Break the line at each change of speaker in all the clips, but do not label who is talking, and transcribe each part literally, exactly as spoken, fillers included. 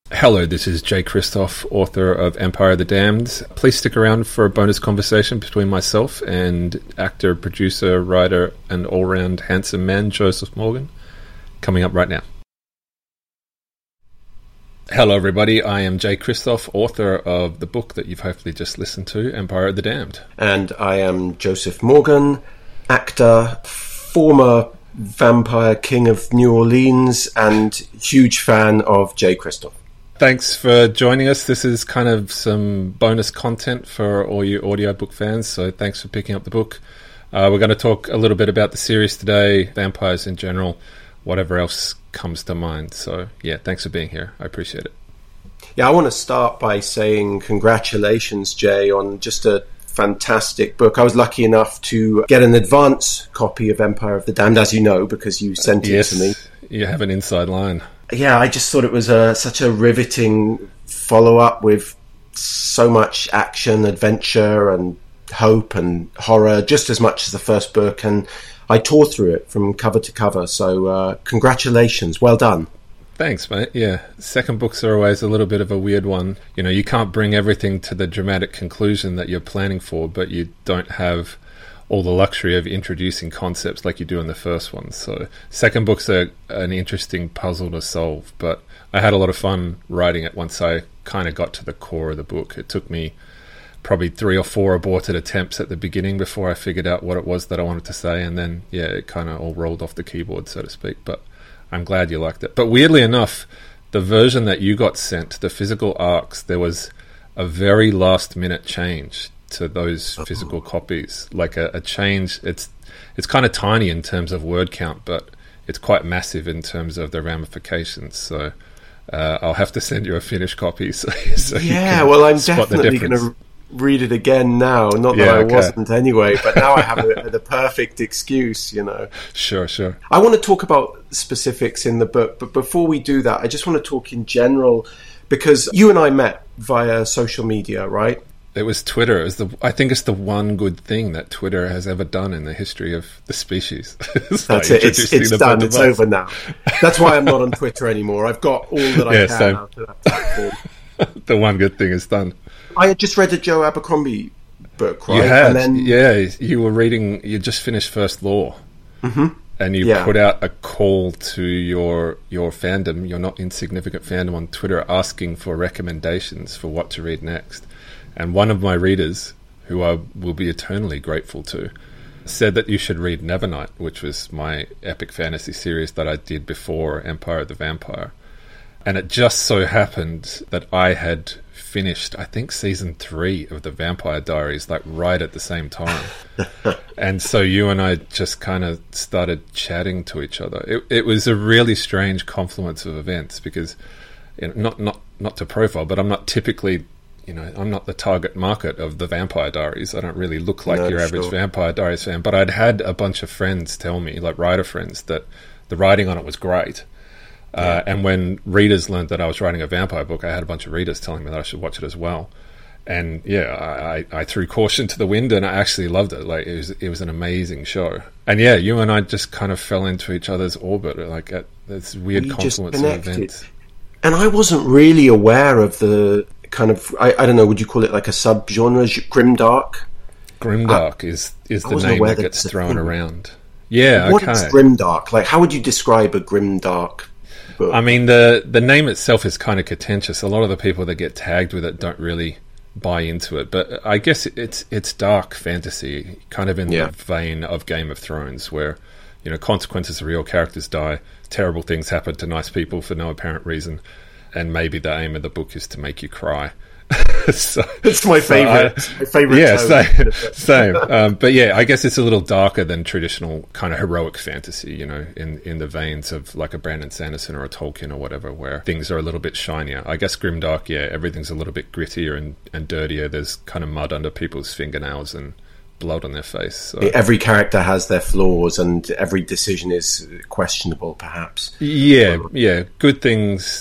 Hello, this is Jay Kristoff, author of Empire of the Damned. Please stick around for a bonus conversation between myself and actor, producer, writer, and all-round handsome man, Joseph Morgan, coming up right now. Hello, everybody. I am Jay Kristoff, author of the book that you've hopefully just listened to, Empire of the Damned.
And I am Joseph Morgan, actor, former vampire king of New Orleans, and huge fan of Jay Kristoff.
Thanks for joining us. This is kind of some bonus content for all you audiobook fans, so thanks for picking up the book. Uh, we're going to talk a little bit about the series today, vampires in general, whatever else comes to mind. So, yeah, thanks for being here. I appreciate it.
Yeah, I want to start by saying congratulations, Jay, on just a fantastic book. I was lucky enough to get an advance copy of Empire of the Damned, as you know, because you sent it
yes,
to me.
You have an inside line.
Yeah, I just thought it was a, such a riveting follow-up with so much action, adventure, and hope and horror, just as much as the first book. And I tore through it from cover to cover. So uh, congratulations. Well done.
Thanks, mate. Yeah, second books are always a little bit of a weird one. You know, you can't bring everything to the dramatic conclusion that you're planning for, but you don't have all the luxury of introducing concepts like you do in the first one. So second books are an interesting puzzle to solve, but I had a lot of fun writing it once I kind of got to the core of the book. It took me probably three or four aborted attempts at the beginning before I figured out what it was that I wanted to say, and then, yeah, it kind of all rolled off the keyboard, so to speak. But I'm glad you liked it. But weirdly enough, the version that you got sent, the physical arcs, there was a very last-minute change to those physical copies, like a, a change. It's it's kind of tiny in terms of word count, but it's quite massive in terms of the ramifications. So uh, I'll have to send you a finished copy. So, so
yeah, well, I'm definitely going to read it again now. Not that
yeah,
I
okay.
wasn't anyway, but now I have a, the perfect excuse, you know.
Sure, sure.
I want to talk about specifics in the book, but before we do that, I just want to talk in general, because you and I met via social media, right?
It was Twitter. It was the, I think it's the one good thing that Twitter has ever done in the history of the species.
That's it. It's, it's done. It's over now. That's why I'm not on Twitter anymore. I've got all that I
yeah,
can
same.
out of that platform.
The one good thing is done.
I had just read the Joe Abercrombie book, right?
You had,
and then,
yeah. You were reading, you just finished First Law.
Mm-hmm.
And you
yeah.
put out a call to your your fandom, your not insignificant fandom on Twitter, asking for recommendations for what to read next. And one of my readers, who I will be eternally grateful to, said that you should read Nevernight, which was my epic fantasy series that I did before Empire of the Vampire. And it just so happened that I had finished, I think, season three of the Vampire Diaries, like right at the same time. And so you and I just kind of started chatting to each other. It, it was a really strange confluence of events because, you know, not, not, not to profile, but I'm not typically... You know, I'm not the target market of the Vampire Diaries. I don't really look like
no,
your average
sure.
Vampire Diaries fan. But I'd had a bunch of friends tell me, like writer friends, that the writing on it was great. Yeah. Uh, and when readers learned that I was writing a vampire book, I had a bunch of readers telling me that I should watch it as well. And yeah, I, I, I threw caution to the wind, and I actually loved it. Like it was, it was an amazing show. And yeah, you and I just kind of fell into each other's orbit, like at this weird
we
confluence of events.
And I wasn't really aware of the kind of, I, I don't know, would you call it like a subgenre, grimdark?
Grimdark
I,
is is the name that, that gets thrown thing. around. Yeah,
what
okay.
is grimdark? Like, how would you describe a grimdark book?
I mean, the the name itself is kind of contentious. A lot of the people that get tagged with it don't really buy into it, but I guess it's it's dark fantasy, kind of in yeah. the vein of Game of Thrones, where, you know, consequences of real characters die, terrible things happen to nice people for no apparent reason. And maybe the aim of the book is to make you cry. so,
it's my favorite.
So I,
my favorite.
Yeah, same. same. Um, but yeah, I guess it's a little darker than traditional kind of heroic fantasy. You know, in in the veins of like a Brandon Sanderson or a Tolkien or whatever, where things are a little bit shinier. I guess grimdark. Yeah, everything's a little bit grittier and, and dirtier. There's kind of mud under people's fingernails and blood on their face. So.
Every character has their flaws, and every decision is questionable, perhaps.
Yeah, yeah. Good things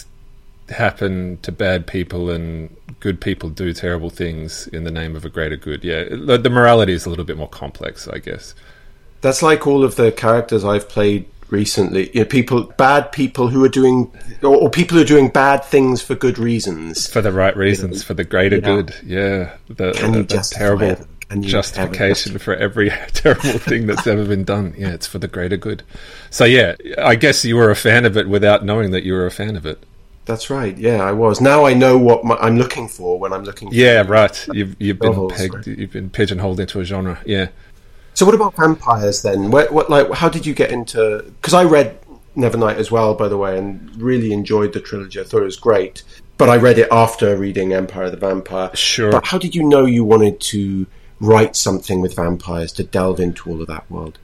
happen to bad people, and good people do terrible things in the name of a greater good. Yeah, the morality is a little bit more complex, I guess.
That's like all of the characters I've played recently. You know, people, bad people who are doing, or, or people who are doing bad things for good reasons,
for the right reasons, you know, for the greater
yeah.
good. Yeah, the,
Can
the,
you
the
justify
terrible
it? Can you
justification for every terrible thing that's ever been done. Yeah, it's for the greater good. So yeah, I guess you were a fan of it without knowing that you were a fan of it.
That's right. Yeah, I was. Now I know what my, I'm looking for when I'm looking for
Yeah, right. You've you've
novels,
been pegged,
right?
you've been pigeonholed into a genre. Yeah.
So what about vampires then? What, what like how did you get into? Because I read Nevernight as well, by the way, and really enjoyed the trilogy. I thought it was great. But I read it after reading Empire of the Vampire.
Sure.
But how did you know you wanted to write something with vampires, to delve into all of that world?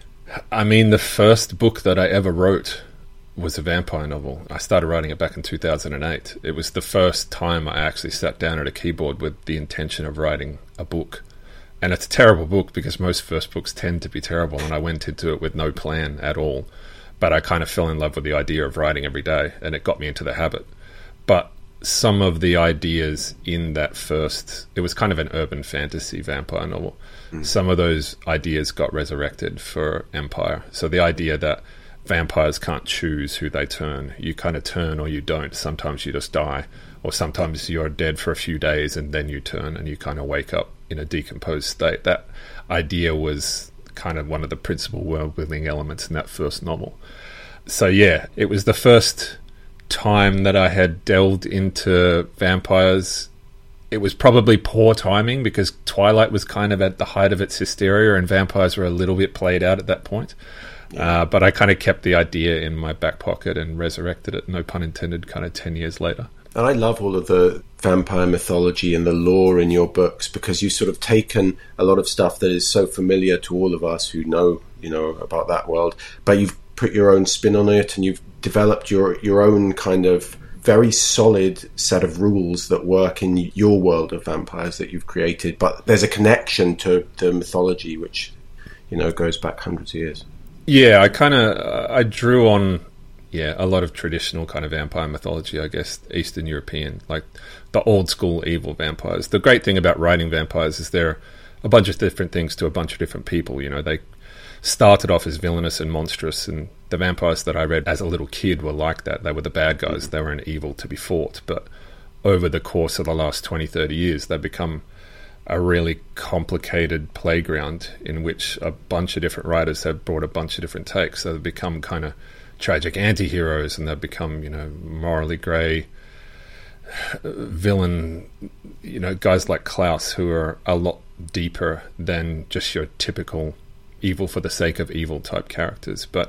I mean, the first book that I ever wrote was a vampire novel. I started writing it back in two thousand eight. It was the first time I actually sat down at a keyboard with the intention of writing a book. And it's a terrible book because most first books tend to be terrible, and I went into it with no plan at all. But I kind of fell in love with the idea of writing every day, and it got me into the habit. But some of the ideas in that first, it was kind of an urban fantasy vampire novel. Mm. Some of those ideas got resurrected for Empire. So the idea that vampires can't choose who they turn. You kind of turn or you don't. Sometimes you just die, or sometimes you're dead for a few days and then you turn and you kind of wake up in a decomposed state. That idea was kind of one of the principal world-building elements in that first novel. So yeah, it was the first time that I had delved into vampires. It was probably poor timing because Twilight was kind of at the height of its hysteria and vampires were a little bit played out at that point. Yeah. Uh, but I kind of kept the idea in my back pocket and resurrected it, no pun intended, kind of ten years later.
And I love all of the vampire mythology and the lore in your books because you've sort of taken a lot of stuff that is so familiar to all of us who know, you know, about that world, but you've put your own spin on it and you've developed your, your own kind of very solid set of rules that work in your world of vampires that you've created. But there's a connection to the mythology which, you know, goes back hundreds of years.
Yeah, I kind of, I drew on, yeah, a lot of traditional kind of vampire mythology, I guess, Eastern European, like the old school evil vampires. The great thing about writing vampires is they're a bunch of different things to a bunch of different people. You know, they started off as villainous and monstrous, and the vampires that I read as a little kid were like that. They were the bad guys. Mm-hmm. They were an evil to be fought. But over the course of the last twenty, thirty years, they've become a really complicated playground in which a bunch of different writers have brought a bunch of different takes. So they've become kind of tragic anti-heroes, and they've become, you know, morally grey villain, you know, guys like Klaus who are a lot deeper than just your typical evil for the sake of evil type characters. But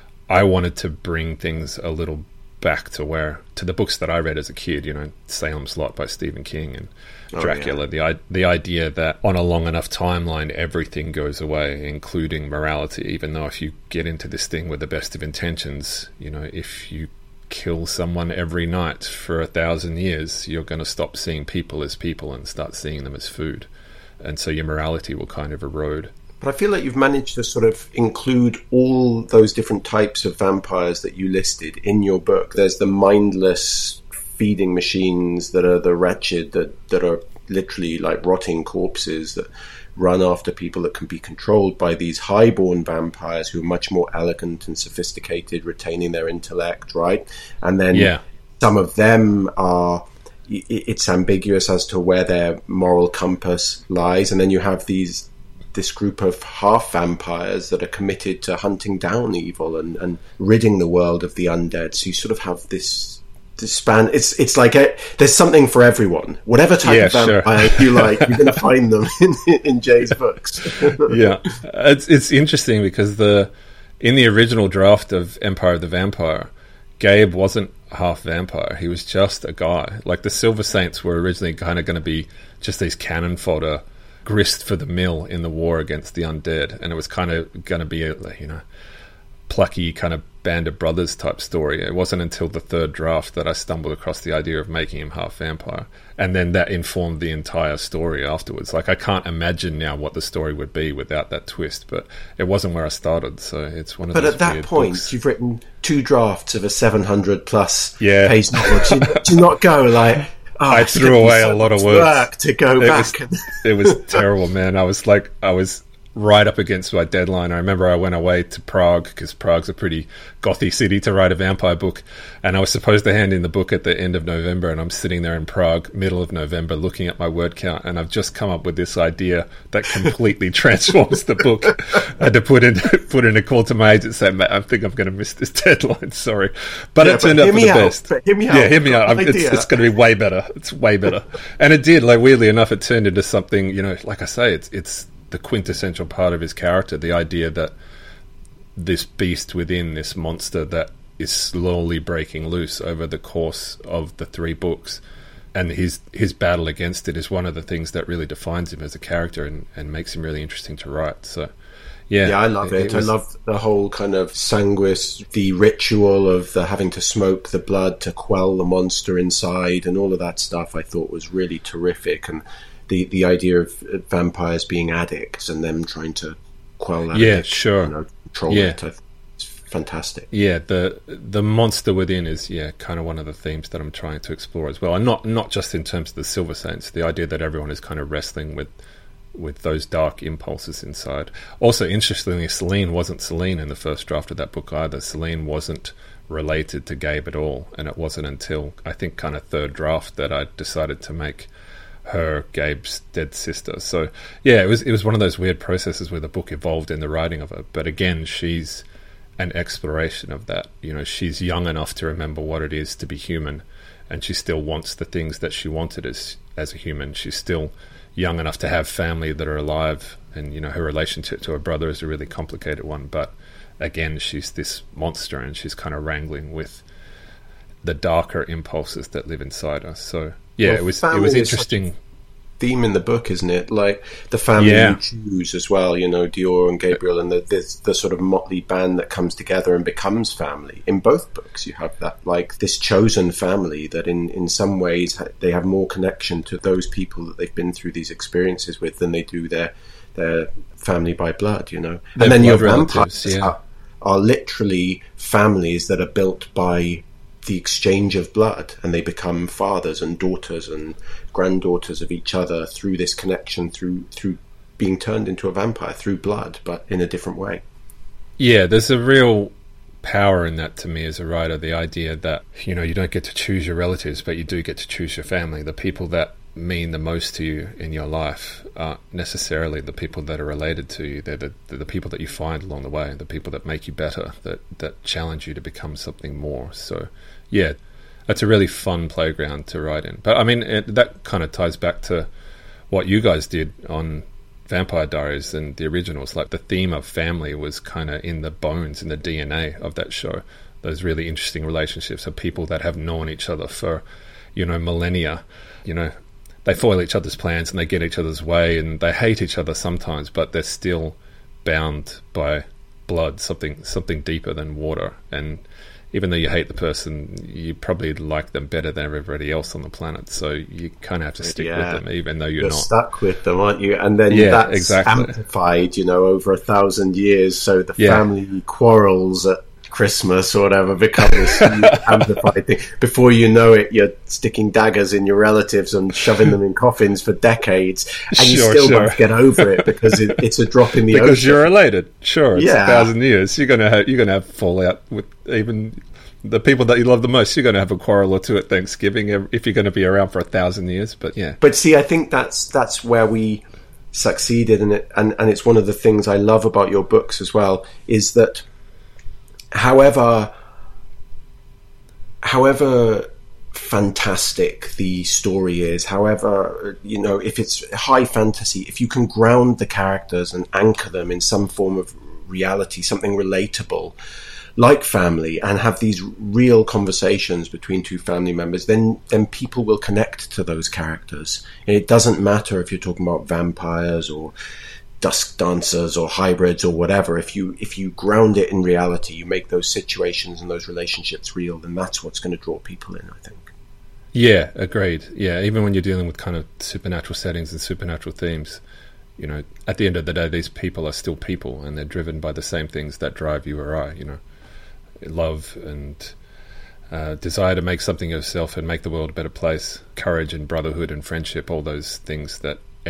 I wanted to bring things a little back to where, to the books that I read as a kid, you know, Salem's Lot by Stephen King and Dracula, oh, yeah. the the idea that on a long enough timeline everything goes away, including morality, even though if you get into this thing with the best of intentions, you know, if you kill someone every night for a thousand years, you're going to stop seeing people as people and start seeing them as food, and so your morality will kind of erode.
But I feel like you've managed to sort of include all those different types of vampires that you listed in your book. There's the mindless feeding machines that are the wretched, that, that are literally like rotting corpses that run after people that can be controlled by these highborn vampires who are much more elegant and sophisticated, retaining their intellect, right? And then yeah. some of them are, it's ambiguous as to where their moral compass lies. And then you have these this group of half vampires that are committed to hunting down evil and, and ridding the world of the undead. So you sort of have this, this span. It's it's like a, there's something for everyone. Whatever type
yeah,
of vampire sure. you like, you're going to find them in, in Jay's books.
Yeah, it's it's interesting because the in the original draft of Empire of the Vampire, Gabe wasn't half vampire. He was just a guy. Like the Silver Saints were originally kind of going to be just these cannon fodder, grist for the mill in the war against the undead, and it was kind of going to be a, you know, plucky kind of band of brothers type story. It wasn't until the third draft that I stumbled across the idea of making him half vampire, and then that informed the entire story afterwards. Like I can't imagine now what the story would be without that twist, but it wasn't where I started, so it's one of
but
those
at that
weird
point
books.
You've written two drafts of a seven hundred plus
yeah.
page novel. Do you, do you not go like, oh,
I threw away so a lot of words
work to go
it
back.
Was, it was terrible, man. I was like, I was right up against my deadline. I remember I went away to Prague, because Prague's a pretty gothy city, to write a vampire book, and I was supposed to hand in the book at the end of November, and I'm sitting there in Prague, middle of November, looking at my word count, and I've just come up with this idea that completely transforms the book. I had to put in put in a call to my agent and say, "Mate, I think I'm going to miss this deadline, sorry." But yeah, it turned out for the
out,
best.
Hear me out.
Yeah, hear me out. It's, it's going to be way better. It's way better. And it did, like, weirdly enough, it turned into something, you know, like I say, it's it's the quintessential part of his character, the idea that this beast within, this monster that is slowly breaking loose over the course of the three books, and his his battle against it is one of the things that really defines him as a character and, and makes him really interesting to write. So yeah,
yeah, I love it. it was... I love the whole kind of sanguis, the ritual of the having to smoke the blood to quell the monster inside, and all of that stuff I thought was really terrific. And the, the idea of vampires being addicts and them trying to quell that,
yeah,
addiction,
sure,
you know, control
yeah.
it. It's fantastic.
Yeah, the the monster within is yeah kind of one of the themes that I'm trying to explore as well, and not not just in terms of the Silver Saints. The idea that everyone is kind of wrestling with with those dark impulses inside. Also, interestingly, Selene wasn't Selene in the first draft of that book either. Selene wasn't related to Gabe at all, and it wasn't until I think kind of third draft that I decided to make her Gabe's dead sister. So yeah, it was it was one of those weird processes where the book evolved in the writing of it. But again, she's an exploration of that. You know, she's young enough to remember what it is to be human, and she still wants the things that she wanted as as a human. She's still young enough to have family that are alive, and you know, her relationship to her brother is a really complicated one. But again, she's this monster, and she's kind of wrangling with the darker impulses that live inside us. So yeah, well, it was it was interesting.
Theme in the book, isn't it? Like the family
yeah.
you choose as well. You know, Dior and Gabriel, and the, the the sort of motley band that comes together and becomes family. In both books, you have that, like this chosen family that, in in some ways, they have more connection to those people that they've been through these experiences with than they do their their family by blood. You know,
Their
and then your
vampires
vampires
yeah.
are, are literally families that are built by the exchange of blood, and they become fathers and daughters and granddaughters of each other through this connection, through through being turned into a vampire through blood, but in a different way.
Yeah, there's a real power in that to me as a writer, the idea that, you know, you don't get to choose your relatives, but you do get to choose your family. The people that mean the most to you in your life aren't necessarily the people that are related to you. They're the, they're the people that you find along the way, the people that make you better, that, that challenge you to become something more. So yeah, that's a really fun playground to write in. But I mean, it, that kind of ties back to what you guys did on Vampire Diaries and the originals. Like the theme of family was kind of in the bones, in the D N A of that show. Those really interesting relationships of people that have known each other for, you know, millennia. You know, they foil each other's plans and they get each other's way, and they hate each other sometimes, but they're still bound by blood, something something deeper than water. And even though you hate the person, you probably like them better than everybody else on the planet. So you kind of have to stick
yeah.
with them, even though you're,
you're
not.
stuck with them, aren't you? And then
yeah,
that's
exactly.
amplified, you know, over a thousand years. So the
yeah.
family quarrels at Christmas or whatever become this amplified thing. Before you know it, you're sticking daggers in your relatives and shoving them in coffins for decades, and
sure,
you still
sure.
won't get over it because it, it's a drop in the
because
ocean.
Because you're related. Sure, it's
yeah.
a thousand years. You're gonna have you're gonna have fallout with even the people that you love the most. You're gonna have a quarrel or two at Thanksgiving if you're gonna be around for a thousand years. But yeah.
But see, I think that's that's where we succeeded in it, and and it's one of the things I love about your books as well, is that however however fantastic the story is, however, you know, if it's high fantasy, if you can ground the characters and anchor them in some form of reality, something relatable like family, and have these real conversations between two family members, then then people will connect to those characters. And it doesn't matter if you're talking about vampires or dusk dancers or hybrids or whatever. If you if you ground it in reality, you make those situations and those relationships real, then that's what's going to draw people in, I think.
Yeah, agreed. Yeah, even when you're dealing with kind of supernatural settings and supernatural themes, you know, at the end of the day, these people are still people, and they're driven by the same things that drive you or I, you know, love and uh, desire to make something of yourself and make the world a better place, courage and brotherhood and friendship, all those things that every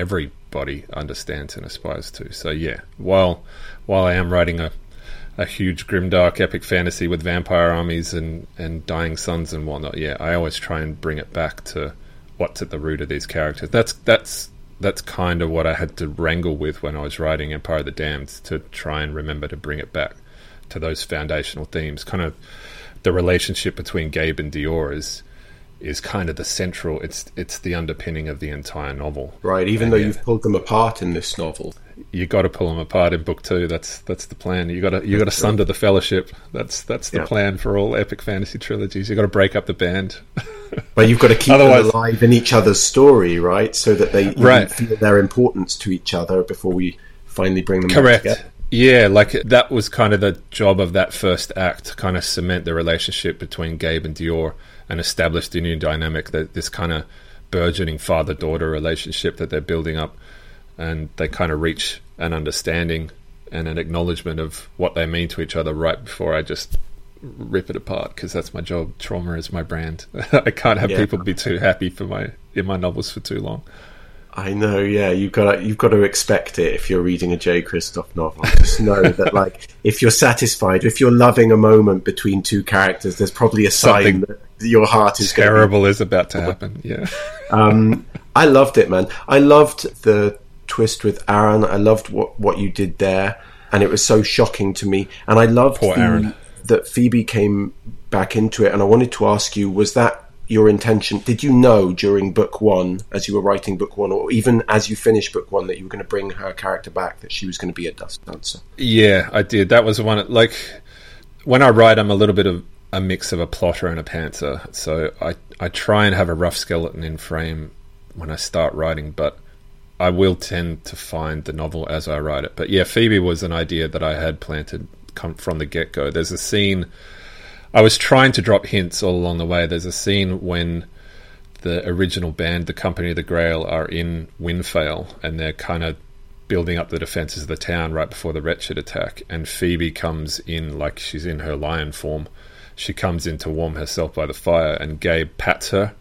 everybody understands and aspires to. So yeah, while while I am writing a a huge grimdark epic fantasy with vampire armies and, and dying suns and whatnot, yeah, I always try and bring it back to what's at the root of these characters. That's that's that's kind of what I had to wrangle with when I was writing Empire of the Damned, to try and remember to bring it back to those foundational themes. Kind of the relationship between Gabe and Dior is is kind of the central, it's it's the underpinning of the entire novel.
Right, even
and
though
yeah,
you've pulled them apart in this novel.
You got to pull them apart in book two. That's that's the plan. You got to you got to sunder the Fellowship. That's that's the yeah. plan for all epic fantasy trilogies. You got to break up the band.
But you've got to keep
Otherwise,
them alive in each other's story, right? So that they
right.
feel their importance to each other before we finally bring them
Correct.
back together.
Yeah, like that was kind of the job of that first act, to kind of cement the relationship between Gabe and Dior and establish the new dynamic, that this kind of burgeoning father-daughter relationship that they're building up. And they kind of reach an understanding and an acknowledgement of what they mean to each other right before I just rip it apart, because that's my job. Trauma is my brand. I can't have yeah. people be too happy for my in my novels for too long.
I know, yeah. You've got to, you've got to expect it if you're reading a Jay Kristoff novel. Just know that, like, if you're satisfied, if you're loving a moment between two characters, there's probably a sign Something that your heart is
terrible
be-
is about to happen. Yeah.
um, I loved it, man. I loved the twist with Aaron. I loved what, what you did there, and it was so shocking to me. And I loved
Poor
the,
Aaron.
that Phoebe came back into it. And I wanted to ask you, was that your intention? Did you know during book one, as you were writing book one, or even as you finished book one, that you were going to bring her character back, that she was going to be a Dusk Dancer?
Yeah, I did. That was one, like, when I write, I'm a little bit of a mix of a plotter and a pantser. So I, I try and have a rough skeleton in frame when I start writing, but I will tend to find the novel as I write it. But yeah, Phoebe was an idea that I had planted come from the get-go. There's a scene, I was trying to drop hints all along the way. There's a scene when the original band, the Company of the Grail, are in Windvale, and they're kind of building up the defences of the town right before the Wretched attack, and Phoebe comes in like she's in her lion form. She comes in to warm herself by the fire, and Gabe pats her,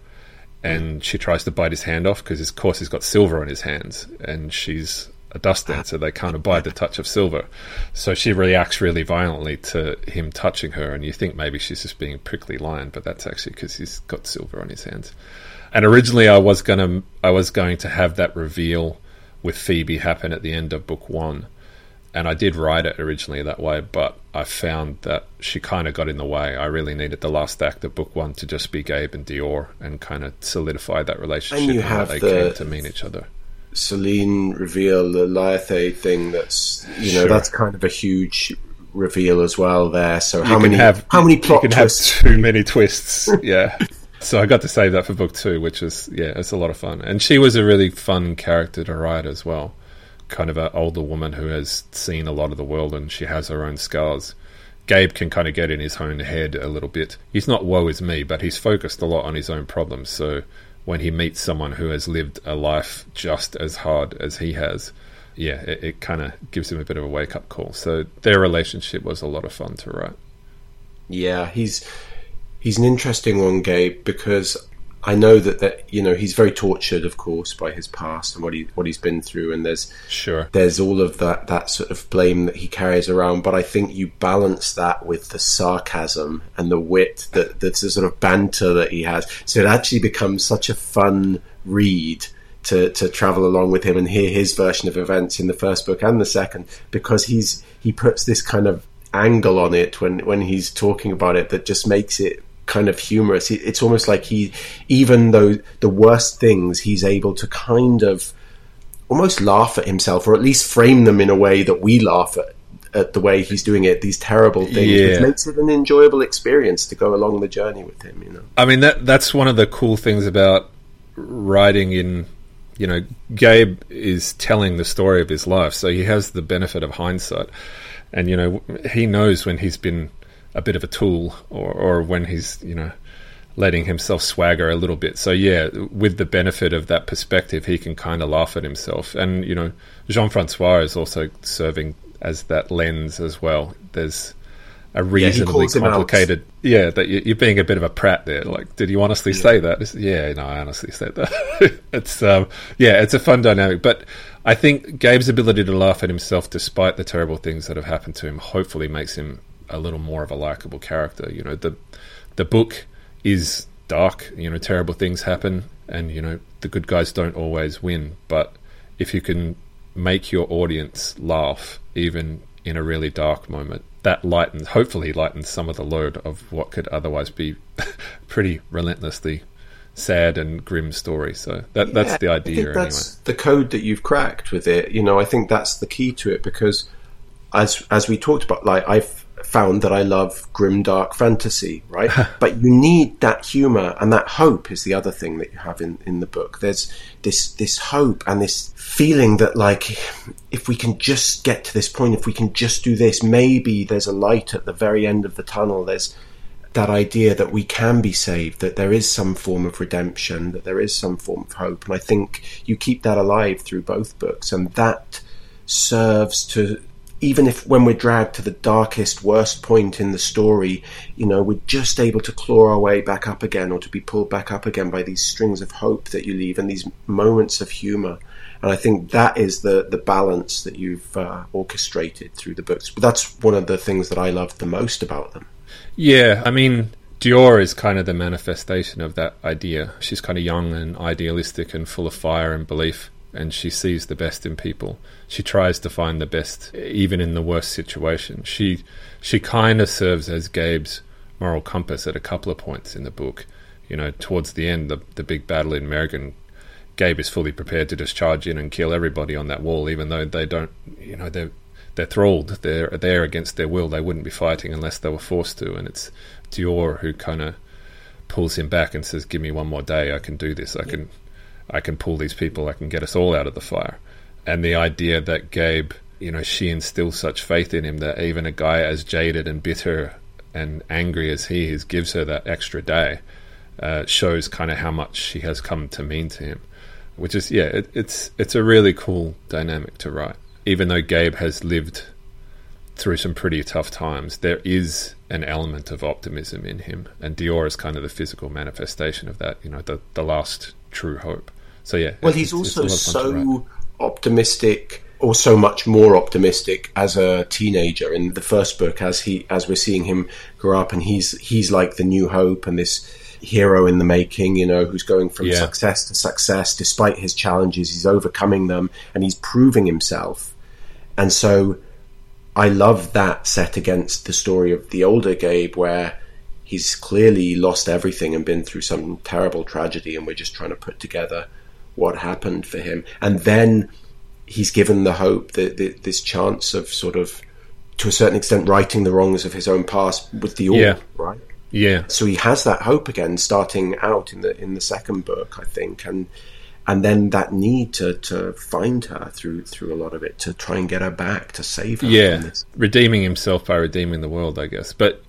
and she tries to bite his hand off because, of course, he's got silver on his hands, and she's a Dusk Dancer. They can't abide the touch of silver. So she reacts really violently to him touching her, and you think maybe she's just being a prickly lion, but that's actually because he's got silver on his hands. And originally I was gonna, I was going to have that reveal with Phoebe happen at the end of book one, and I did write it originally that way, but I found that she kind of got in the way. I really needed the last act of book one to just be Gabe and Dior and kind of solidify that relationship,
and you
and
have
they
the
came to mean each other.
Selene reveal, the Lyathe thing, that's, you know, sure. that's kind of a huge reveal as well there. So how many
have,
how many plot
you can
twists?
Have too many twists. Yeah. So I got to save that for book two, which is, yeah, it's a lot of fun. And she was a really fun character to write as well. Kind of an older woman who has seen a lot of the world, and she has her own scars. Gabe can kind of get in his own head a little bit. He's not woe is me, but he's focused a lot on his own problems. So when he meets someone who has lived a life just as hard as he has, yeah, it, it kind of gives him a bit of a wake-up call. So their relationship was a lot of fun to write.
Yeah, he's he's an interesting one, Gabe, because I know that, that you know, he's very tortured, of course, by his past and what he what he's been through, and there's
sure
there's all of that that sort of blame that he carries around. But I think you balance that with the sarcasm and the wit, that that's the sort of banter that he has. So it actually becomes such a fun read to to travel along with him and hear his version of events in the first book and the second, because he's he puts this kind of angle on it when when he's talking about it that just makes it kind of humorous. It's almost like he, even though the worst things, he's able to kind of almost laugh at himself, or at least frame them in a way that we laugh at, at the way he's doing it, these terrible things, yeah. which makes it an enjoyable experience to go along the journey with him, you know.
I mean, that that's one of the cool things about writing in, you know, Gabe is telling the story of his life, so he has the benefit of hindsight, and, you know, he knows when he's been a bit of a tool, or, or when he's, you know, letting himself swagger a little bit. So yeah, with the benefit of that perspective, he can kind of laugh at himself. And, you know, Jean-Francois is also serving as that lens as well. There's a reasonably
yeah,
complicated. Yeah, that you're being a bit of a prat there. Like, did you honestly yeah. say that? It's, yeah, no, I honestly said that. it's um, yeah, it's a fun dynamic. But I think Gabe's ability to laugh at himself, despite the terrible things that have happened to him, hopefully makes him a little more of a likable character. You know, the the book is dark. You know, terrible things happen, and you know the good guys don't always win. But if you can make your audience laugh, even in a really dark moment, that lightens, hopefully lightens some of the load of what could otherwise be pretty relentlessly sad and grim story. So that yeah, that's the idea. I think that's
anyway. The code that you've cracked with it. You know, I think that's the key to it, because as as we talked about, like I've found that I love grim, dark fantasy, right? But you need that humor, and that hope is the other thing that you have in, in the book. There's this this hope and this feeling that, like, if we can just get to this point, if we can just do this, maybe there's a light at the very end of the tunnel. There's that idea that we can be saved, that there is some form of redemption, that there is some form of hope. And I think you keep that alive through both books, and that serves to, even if when we're dragged to the darkest, worst point in the story, you know, we're just able to claw our way back up again, or to be pulled back up again by these strings of hope that you leave and these moments of humor. And I think that is the, the balance that you've uh, orchestrated through the books. But that's one of the things that I loved the most about them.
Yeah, I mean, Dior is kind of the manifestation of that idea. She's kind of young and idealistic and full of fire and belief, and she sees the best in people. She tries to find the best, even in the worst situation. She she kind of serves as Gabe's moral compass at a couple of points in the book. You know, towards the end, the the big battle in Merrigan, Gabe is fully prepared to just charge in and kill everybody on that wall, even though they don't, you know, they're, they're thralled. They're there against their will. They wouldn't be fighting unless they were forced to. And it's Dior who kind of pulls him back and says, give me one more day. I can do this. I can, I can pull these people. I can get us all out of the fire. And the idea that Gabe, you know, she instills such faith in him that even a guy as jaded and bitter and angry as he is gives her that extra day, uh, shows kind of how much she has come to mean to him. Which is, yeah, it, it's it's a really cool dynamic to write. Even though Gabe has lived through some pretty tough times, there is an element of optimism in him. And Dior is kind of the physical manifestation of that, you know, the, the last true hope. So, yeah.
Well, he's also so optimistic, or so much more optimistic as a teenager in the first book, as he as we're seeing him grow up, and he's he's like the new hope and this hero in the making, you know, who's going from yeah. success to success despite his challenges. He's overcoming them and he's proving himself. And so I love that set against the story of the older Gabe, where he's clearly lost everything and been through some terrible tragedy, and we're just trying to put together what happened for him. And then he's given the hope, that this chance of sort of, to a certain extent, righting the wrongs of his own past with the all,
yeah.
right?
Yeah.
So he has that hope again, starting out in the in the second book, I think, and and then that need to, to find her through through a lot of it, to try and get her back, to save her.
Yeah, redeeming himself by redeeming the world, I guess. But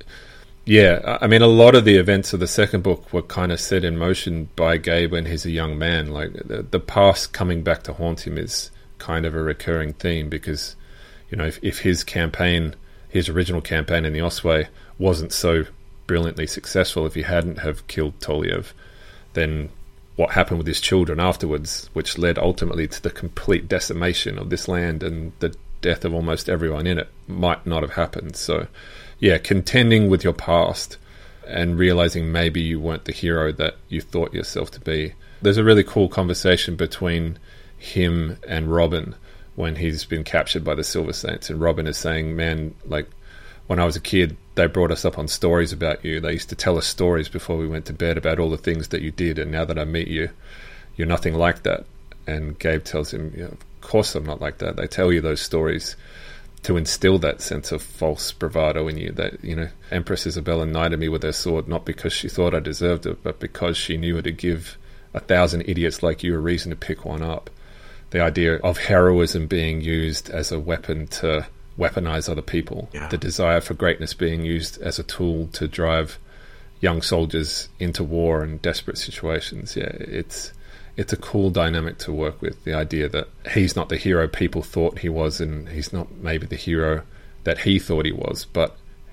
yeah, I mean, a lot of the events of the second book were kind of set in motion by Gabe when he's a young man. Like the, the past coming back to haunt him is kind of a recurring theme, because, you know, if, if his campaign, his original campaign in the Osway wasn't so brilliantly successful, if he hadn't have killed Toliev, then what happened with his children afterwards, which led ultimately to the complete decimation of this land and the death of almost everyone in it, might not have happened. So yeah, contending with your past and realizing maybe you weren't the hero that you thought yourself to be. There's a really cool conversation between him and Robin when he's been captured by the Silver Saints, and Robin is saying, man, like, when I was a kid, they brought us up on stories about you. They used to tell us stories before we went to bed about all the things that you did, and now that I meet you, you're nothing like that. And Gabe tells him, yeah, of course I'm not like that. They tell you those stories to instill that sense of false bravado in you, that, you know, Empress Isabella knighted me with her sword not because she thought I deserved it, but because she knew it would give a thousand idiots like you a reason to pick one up. The idea of heroism being used as a weapon to weaponize other people, yeah. the desire for greatness being used as a tool to drive young soldiers into war and desperate situations. Yeah, it's it's a cool dynamic to work with, the idea that he's not the hero people thought he was, and he's not maybe the hero that he thought he was, but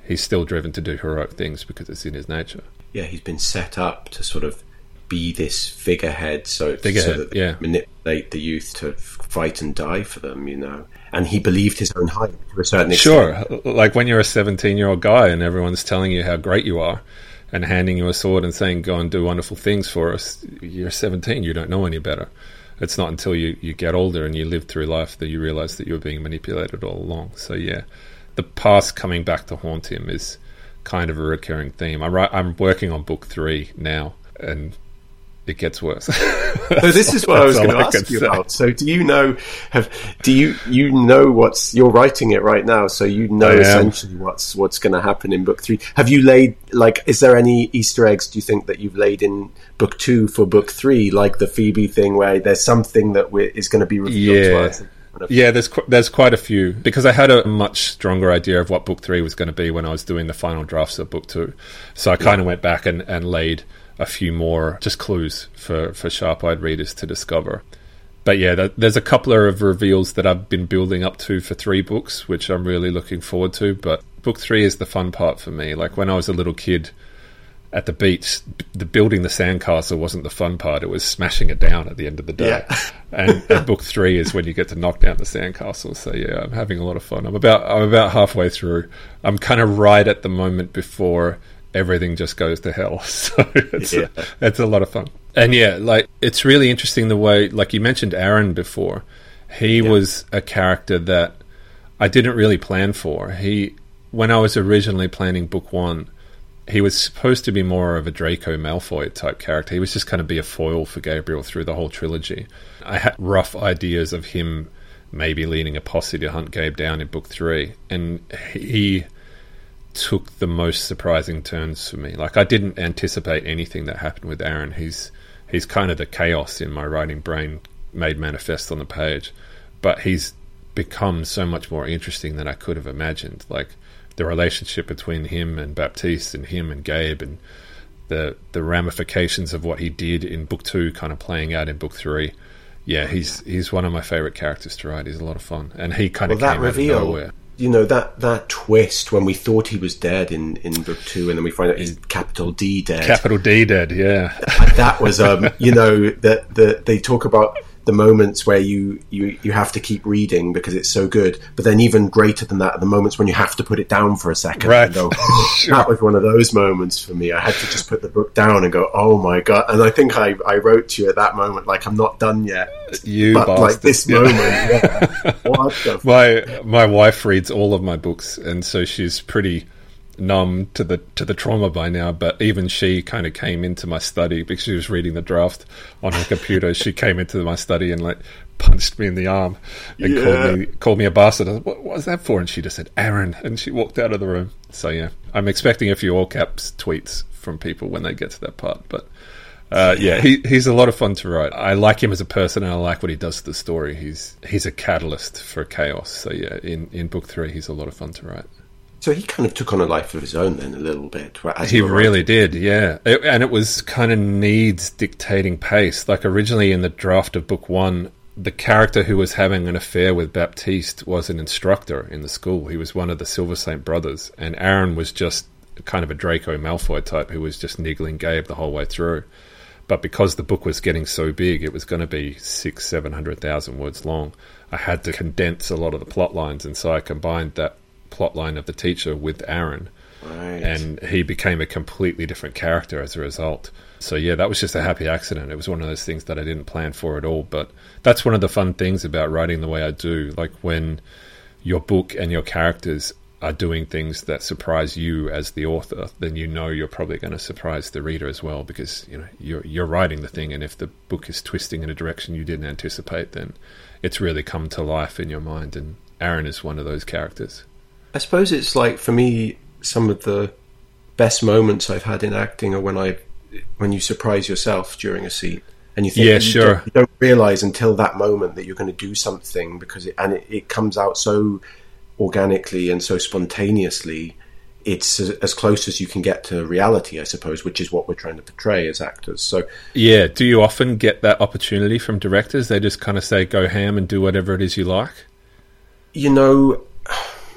he's still driven to do heroic things because it's in his nature.
Yeah, he's been set up to sort of be this figurehead, so,
figurehead,
so that they
yeah.
manipulate the youth to fight and die for them, you know. And he believed his own hype to a certain extent.
Sure, like when you're a seventeen-year-old guy and everyone's telling you how great you are and handing you a sword and saying, go and do wonderful things for us, you're seventeen, you don't know any better. It's not until you, you get older and you live through life that you realise that you're being manipulated all along. So yeah, the past coming back to haunt him is kind of a recurring theme. I'm, right, I'm working on book three now, and it gets worse.
So this is what I was going to ask you about. So do you know, have, do you, you know what's, you're writing it right now, so you know essentially what's, what's going to happen in book three. Have you laid, like, is there any Easter eggs, do you think, that you've laid in book two for book three, like the Phoebe thing where there's something that we're, is going to be revealed
yeah.
to us?
Yeah, there's qu- there's quite a few, because I had a much stronger idea of what book three was going to be when I was doing the final drafts of book two. So I kind of yeah. went back and, and laid a few more just clues for, for sharp-eyed readers to discover. But yeah, th- there's a couple of reveals that I've been building up to for three books, which I'm really looking forward to. But book three is the fun part for me. Like when I was a little kid at the beach, the building the sandcastle wasn't the fun part. It was smashing it down at the end of the day.
Yeah.
and, and book three is when you get to knock down the sandcastle. So yeah, I'm having a lot of fun. I'm about I'm about halfway through. I'm kind of right at the moment before everything just goes to hell. So it's, yeah. a, it's a lot of fun. And yeah, like it's really interesting the way, like you mentioned Aaron before, he yeah. was a character that I didn't really plan for. He, when I was originally planning book one, he was supposed to be more of a Draco Malfoy type character. He was just going to be a foil for Gabriel through the whole trilogy. I had rough ideas of him maybe leading a posse to hunt Gabe down in book three, and he took the most surprising turns for me. Like I didn't anticipate anything that happened with Aaron. He's he's kind of the chaos in my writing brain made manifest on the page, but he's become so much more interesting than I could have imagined. Like the relationship between him and Baptiste and him and Gabe and the the ramifications of what he did in book two kind of playing out in book three. Yeah, he's he's one of my favourite characters to write. He's a lot of fun. And he kind of
well,
came
that reveal,
out of nowhere.
You know, that, that twist when we thought he was dead in, in book two, and then we find out he's capital D dead.
Capital D dead, yeah.
That was, um, you know, that the, they talk about the moments where you, you, you have to keep reading because it's so good, but then even greater than that are the moments when you have to put it down for a second.
Right.
And go, sure. That was one of those moments for me. I had to just put the book down and go, oh my God. And I think I, I wrote to you at that moment, like, I'm not done yet.
You
but
bastard.
Like this
yeah.
moment, yeah. What the
my my wife reads all of my books, and so she's pretty numb to the to the trauma by now. But even she kind of came into my study because she was reading the draft on her computer. She came into my study and like punched me in the arm and yeah. called me called me a bastard. I said, what, what was that for? And she just said Aaron, and she walked out of the room. So yeah, I'm expecting a few all caps tweets from people when they get to that part, but. Uh, yeah, he, he's a lot of fun to write. I like him as a person, and I like what he does to the story. He's he's a catalyst for chaos. So yeah, in, in book three, he's a lot of fun to write.
So he kind of took on a life of his own then, a little bit. Right,
he really did, yeah. It, and it was kind of needs dictating pace. Like originally in the draft of book one, the character who was having an affair with Baptiste was an instructor in the school. He was one of the Silver Saint brothers, and Aaron was just kind of a Draco Malfoy type who was just niggling Gabe the whole way through. But because the book was getting so big, it was going to be six, seven hundred thousand words long. I had to condense a lot of the plot lines, and so I combined that plot line of the teacher with Aaron,
right.
and he became a completely different character as a result. So yeah, that was just a happy accident. It was one of those things that I didn't plan for at all. But that's one of the fun things about writing the way I do. Like when your book and your characters are doing things that surprise you as the author, then you know you're probably going to surprise the reader as well, because you know you're you're writing the thing, and if the book is twisting in a direction you didn't anticipate, then it's really come to life in your mind. And Aaron is one of those characters.
I suppose it's like, for me, some of the best moments I've had in acting are when I when you surprise yourself during a scene, and you think
yeah,
you
sure.
don't, you don't realize until that moment that you're going to do something, because it, and it, it comes out so organically and so spontaneously. It's as close as you can get to reality, I suppose, which is what we're trying to portray as actors. So
yeah, do you often get that opportunity from directors? They just kind of say go ham and do whatever it is you like?
You know,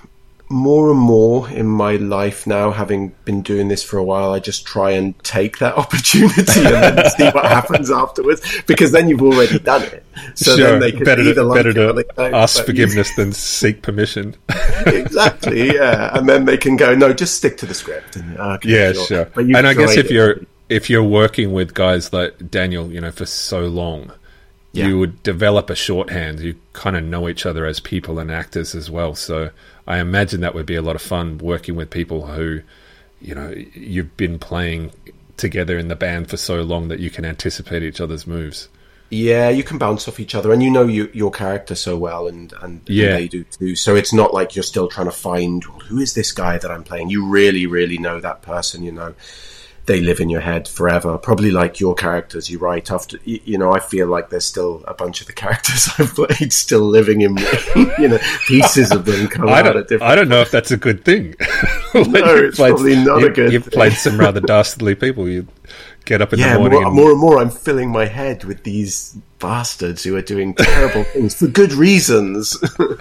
more and more in my life now, having been doing this for a while, I just try and take that opportunity and then see what happens afterwards, because then you've already done it. So
sure.
then they can
better
either
to,
like
better
it
to
or they don't,
ask
but
forgiveness than seek permission.
Exactly, yeah. And then they can go, no, just stick to the script. And, okay,
yeah,
sure.
sure.
But
and I guess if
it.
you're if you're working with guys like Daniel, you know, for so long, yeah. you would develop a shorthand. You kind of know each other as people and actors as well. So I imagine that would be a lot of fun working with people who, you know, you've been playing together in the band for so long that you can anticipate each other's moves.
Yeah, you can bounce off each other, and you know you, your character so well, and, and
yeah.
they do too. So it's not like you're still trying to find, well, who is this guy that I'm playing? You really, really know that person, you know. They live in your head forever, probably like your characters you write after. You know, I feel like there's still a bunch of the characters I've played still living in me. You know, pieces of them come
I
out
don't,
at different.
I don't know if that's a good thing.
No, it's
played,
probably not
you,
a good.
You've
thing.
played some rather dastardly people. You get up in
yeah,
the morning.
More
and...
more and more, I'm filling my head with these bastards who are doing terrible things for good reasons.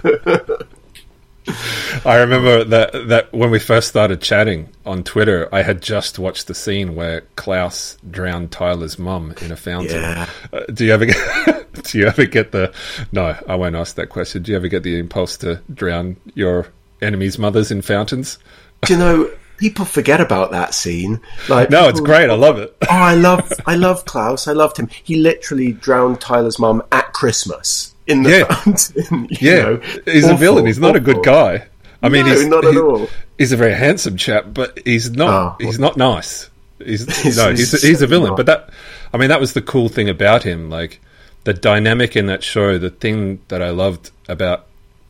I remember that that when we first started chatting on Twitter, I had just watched the scene where Klaus drowned Tyler's mum in a fountain.
Yeah.
Uh, do you ever get, do you ever get the? No, I won't ask that question. Do you ever get the impulse to drown your enemies' mothers in fountains?
Do you know, people forget about that scene. Like,
no,
people,
it's great. I love it.
oh, I love, I love Klaus. I loved him. He literally drowned Tyler's mum at Christmas. In the
yeah,
fountain,
yeah,
know,
he's
awful,
a villain. He's not
awful.
a good guy. I mean,
no,
he's
not
he,
at all.
He's a very handsome chap, but he's not. Oh, he's not nice. He's, he's no, he's he's, he's a villain. Not. But that, I mean, that was the cool thing about him. Like the dynamic in that show. The thing that I loved about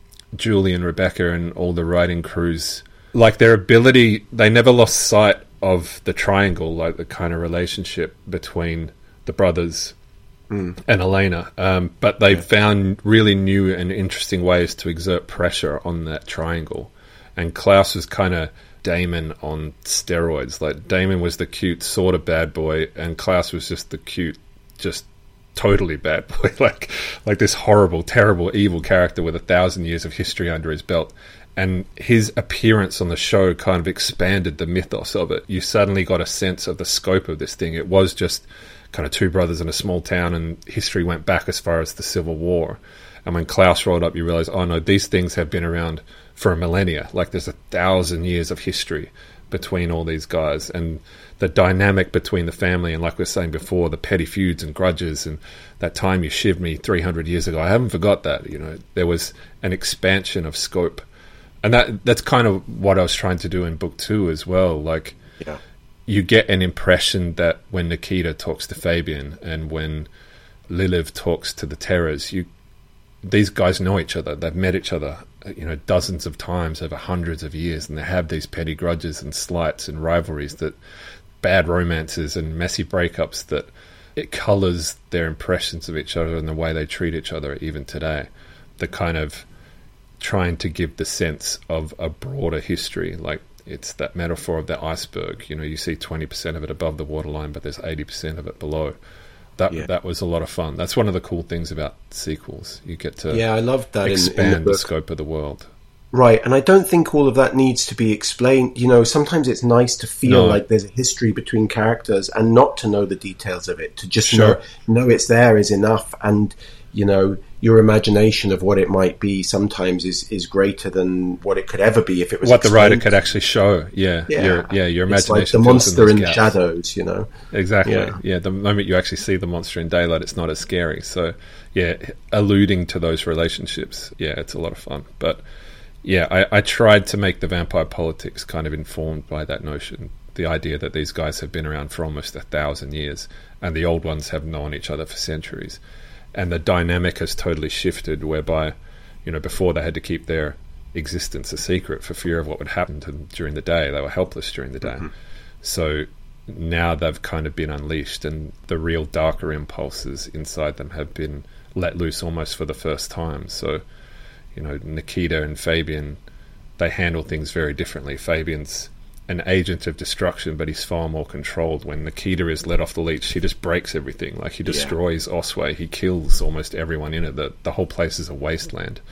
Julie and Rebecca and all the writing crews, like their ability. They never lost sight of the triangle, like the kind of relationship between the brothers. Mm. And Elena, um, but they yeah. found really new and interesting ways to exert pressure on that triangle. And Klaus was kind of Damon on steroids. Like Damon was the cute sort of bad boy, and Klaus was just the cute, just totally bad boy. like, like this horrible, terrible, evil character with a thousand years of history under his belt. And his appearance on the show kind of expanded the mythos of it. You suddenly got a sense of the scope of this thing. It was just kind of two brothers in a small town, and history went back as far as the Civil War. And when Klaus rolled up, you realize, oh no, these things have been around for a millennia. Like there's a thousand years of history between all these guys, and the dynamic between the family, and like we were saying before, the petty feuds and grudges, and that time you shivved me three hundred years ago. I haven't forgot that. You know, there was an expansion of scope, and that that's kind of what I was trying to do in book two as well. Like, yeah. You get an impression that when Nikita talks to Fabian and when Liliv talks to the Terrors, you these guys know each other. They've met each other, you know, dozens of times over hundreds of years, and they have these petty grudges and slights and rivalries, that bad romances and messy breakups, that it colours their impressions of each other and the way they treat each other even today. The kind of trying to give the sense of a broader history, like it's that metaphor of the iceberg. You know, you see twenty percent of it above the waterline, but there's eighty percent of it below. That yeah. that was a lot of fun. That's one of the cool things about sequels. You get to
yeah, I love that
expand
in, in the,
the scope of the world.
Right, and I don't think all of that needs to be explained. You know, sometimes it's nice to feel no. like there's a history between characters and not to know the details of it. To just
sure.
know, know it's there is enough. And, you know, your imagination of what it might be sometimes is, is greater than what it could ever be if it was
what the writer
explained.
could actually show. Yeah,
yeah,
your, yeah, your
it's
imagination.
Like the monster in, in the
gaps.
shadows, you know.
Exactly.
Yeah.
yeah, the moment you actually see the monster in daylight, it's not as scary. So, yeah, alluding to those relationships, yeah, it's a lot of fun. But yeah, I, I tried to make the vampire politics kind of informed by that notion. The idea that these guys have been around for almost a thousand years, and the old ones have known each other for centuries. And the dynamic has totally shifted, whereby, you know, before they had to keep their existence a secret for fear of what would happen to them during the day. They were helpless during the day. Mm-hmm. So now they've kind of been unleashed, and the real darker impulses inside them have been let loose almost for the first time. So, you know, Nikita and Fabian, they handle things very differently. Fabian's an agent of destruction, but he's far more controlled. When Nikita is let off the leash, he just breaks everything. Like, he destroys yeah. Osway. He kills almost everyone in it. The, the whole place is a wasteland.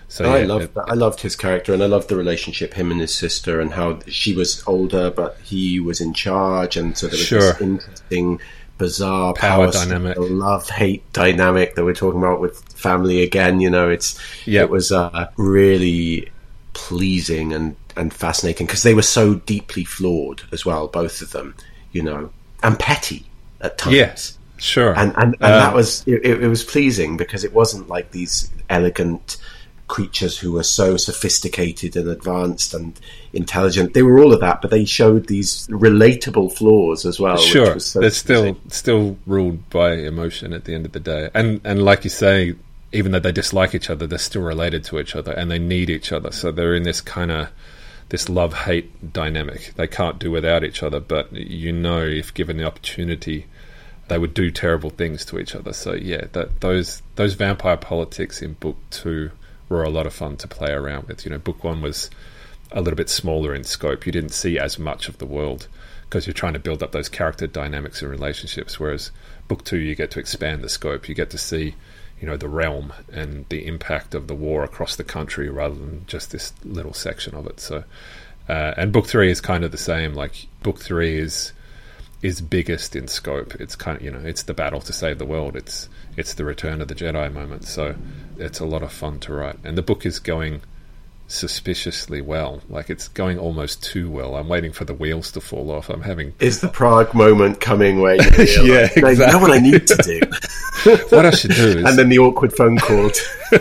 So
I
yeah,
loved
it,
that. I loved his character, and I loved the relationship him and his sister, and how she was older but he was in charge, and so there was
Sure.
this interesting, bizarre
Power
power,
dynamic.
love-hate dynamic that we're talking about with family again. You know, it's
Yeah.
it was uh, really pleasing and and fascinating because they were so deeply flawed as well, both of them. You know, and petty at times.
Yes, sure.
And and, and
Um,
that was it, it was pleasing because it wasn't like these elegant creatures who were so sophisticated and advanced and intelligent. They were all of that, but they showed these relatable flaws as well.
Sure,
which was so
they're still
pleasing.
still ruled by emotion at the end of the day, and and like you say, even though they dislike each other, they're still related to each other, and they need each other. So they're in this kind of this love-hate dynamic. They can't do without each other, but you know, if given the opportunity, they would do terrible things to each other. So yeah, that those those vampire politics in book two were a lot of fun to play around with. You know, book one was a little bit smaller in scope. You didn't see as much of the world because you're trying to build up those character dynamics and relationships, whereas book two, you get to expand the scope. You get to see, you know, the realm and the impact of the war across the country rather than just this little section of it. So uh, and book three is kind of the same. Like, book three is is biggest in scope. It's kind of, you know, it's the battle to save the world. It's it's the Return of the Jedi moment. So it's a lot of fun to write, and the book is going suspiciously well. Like, it's going almost too well. I'm waiting for the wheels to fall off. I'm having
Is the Prague moment coming where you feel
Yeah,
like, "No, you know what I need to do?"
what I should do is
And then the awkward phone call.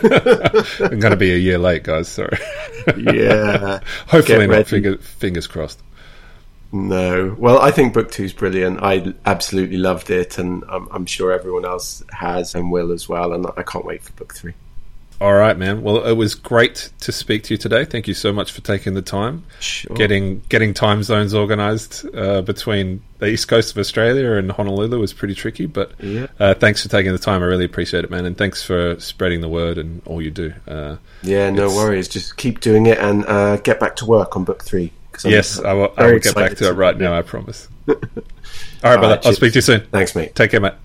I'm going to be a year late, guys. Sorry.
Yeah.
Hopefully
Get
not.
ready.
Finger, fingers crossed.
No. Well, I think book two is brilliant. I absolutely loved it, and I'm, I'm sure everyone else has and will as well, and I can't wait for book three.
All right, man. Well, it was great to speak to you today. Thank you so much for taking the time.
Sure.
Getting getting time zones organised uh, between the east coast of Australia and Honolulu was pretty tricky, but
Yeah.
uh, thanks for taking the time. I really appreciate it, man, and thanks for spreading the word and all you do. Uh,
Yeah, no
It's-
worries. Just keep doing it and uh, get back to work on book three. 'cause I'm
yes, I will, I
very
will get back
excited
to it right now, I promise. All right, brother.
All right,
I'll
cheers.
speak to you soon.
Thanks, mate.
Take care, mate.